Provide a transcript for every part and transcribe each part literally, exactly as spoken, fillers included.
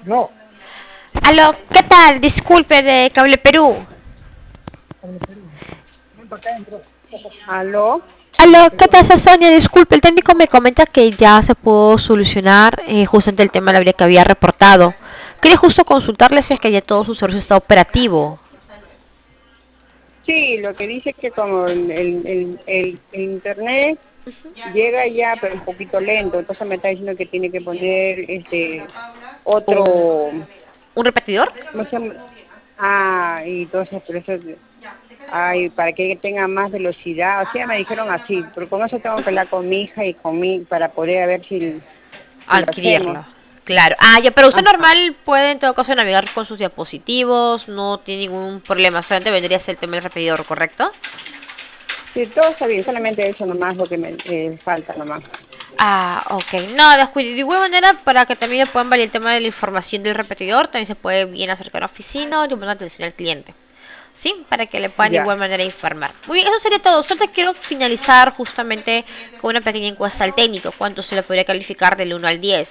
No, Aló, ¿qué tal? Disculpe de Cable Perú. Pablo Perú. Ven para acá dentro. ¿Aló? Aló, ¿qué pasa, Sonia? Disculpe, el técnico me comenta que ya se pudo solucionar eh, justamente el tema de la avería que había reportado. Quería justo consultarle si es que ya todo su servicio está operativo. Sí, lo que dice es que como el, el, el, el- el internet llega ya, pero un poquito lento, entonces me está diciendo que tiene que poner este ¿Un, otro, un repetidor? ¿cómo se llama? Ah, y entonces, por eso, ay, para que tenga más velocidad, o sea, me dijeron así, pero con eso tengo que hablar con mi hija y con mi, para poder a ver si, si lo hacemos. Adquirirlo. Claro. Ah, ya, pero usted Ajá. normal puede en todo caso navegar con sus diapositivos, no tiene ningún problema, solamente vendría a ser el tema del repetidor, ¿correcto? Sí, todo está bien, solamente eso nomás lo que me eh, falta nomás. Ah, ok. No, descuide. De igual manera, para que también le puedan valer el tema de la información del repetidor, también se puede bien acercar a la oficina o llamar la atención al cliente. ¿Sí? Para que le puedan de Ya. igual manera informar. Muy bien, eso sería todo. Solo te quiero finalizar justamente con una pequeña encuesta al técnico. ¿Cuánto se le podría calificar del uno al diez?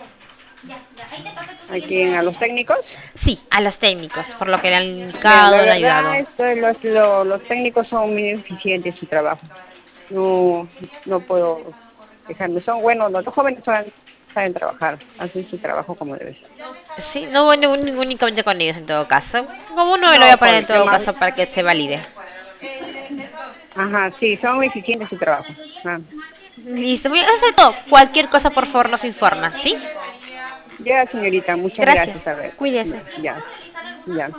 ¿A quién? ¿A los técnicos? Sí, a los técnicos, por lo que le han Mira, la indicado, le han verdad, ayudado. esto, los, lo- los técnicos son muy eficientes en su trabajo. No, no puedo dejarme. Son buenos, los jóvenes saben, saben trabajar, hacen su trabajo como debe ser. Sí, no hubo ningún, ningún inconveniente con ellos en todo caso. Como uno me lo voy a No, poner en por todo temas, caso para que se valide. ajá, sí, son muy eficientes en su trabajo. Ah. Listo, muy bien, eso es todo. Cualquier cosa, por favor, nos informa, ¿sí? Ya, señorita, muchas Gracias. gracias. A ver, Cuídese. ya, ya.